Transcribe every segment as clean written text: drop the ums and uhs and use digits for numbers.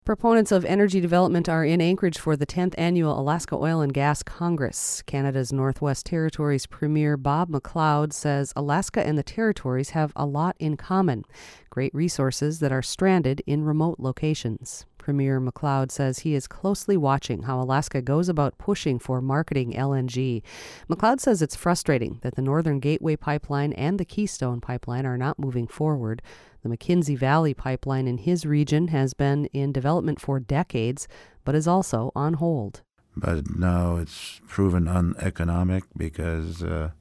Proponents of energy development are in Anchorage for the 10th Annual Alaska Oil and Gas Congress. Canada's Northwest Territories Premier Bob McLeod says Alaska and the Territories have a lot in common, great resources that are stranded in remote locations. Premier McLeod says he is closely watching how Alaska goes about pushing for marketing LNG. McLeod says it's frustrating that the Northern Gateway Pipeline and the Keystone Pipeline are not moving forward. The Mackenzie Valley Pipeline in his region has been in development for decades, but is also on hold. But now it's proven uneconomic because the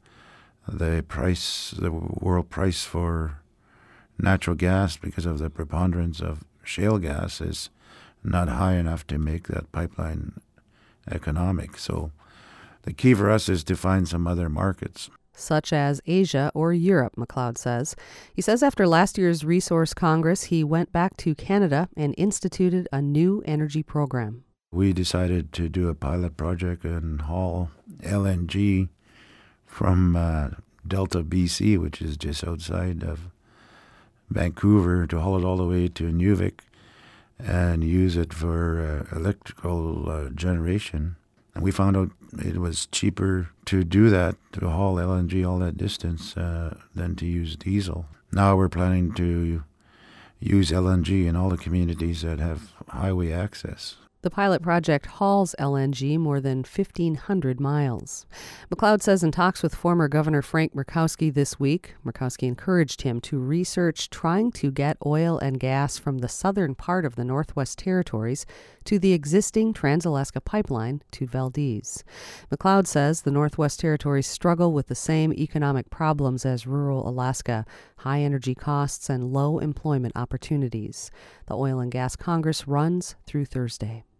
world price for natural gas, because of the preponderance of shale gas, is not high enough to make that pipeline economic. So the key for us is to find some other markets, such as Asia or Europe, McLeod says. He says after last year's Resource Congress, he went back to Canada and instituted a new energy program. We decided to do a pilot project and haul LNG from Delta, BC, which is just outside of Vancouver, to haul it all the way to Inuvik and use it for electrical generation. And we found out it was cheaper to do that, to haul LNG all that distance, than to use diesel. Now we're planning to use LNG in all the communities that have highway access. The pilot project hauls LNG more than 1,500 miles. McLeod says in talks with former Governor Frank Murkowski this week, Murkowski encouraged him to research trying to get oil and gas from the southern part of the Northwest Territories to the existing Trans-Alaska Pipeline to Valdez. McLeod says the Northwest Territories struggle with the same economic problems as rural Alaska, high energy costs and low employment opportunities. The Oil and Gas Congress runs through Thursday.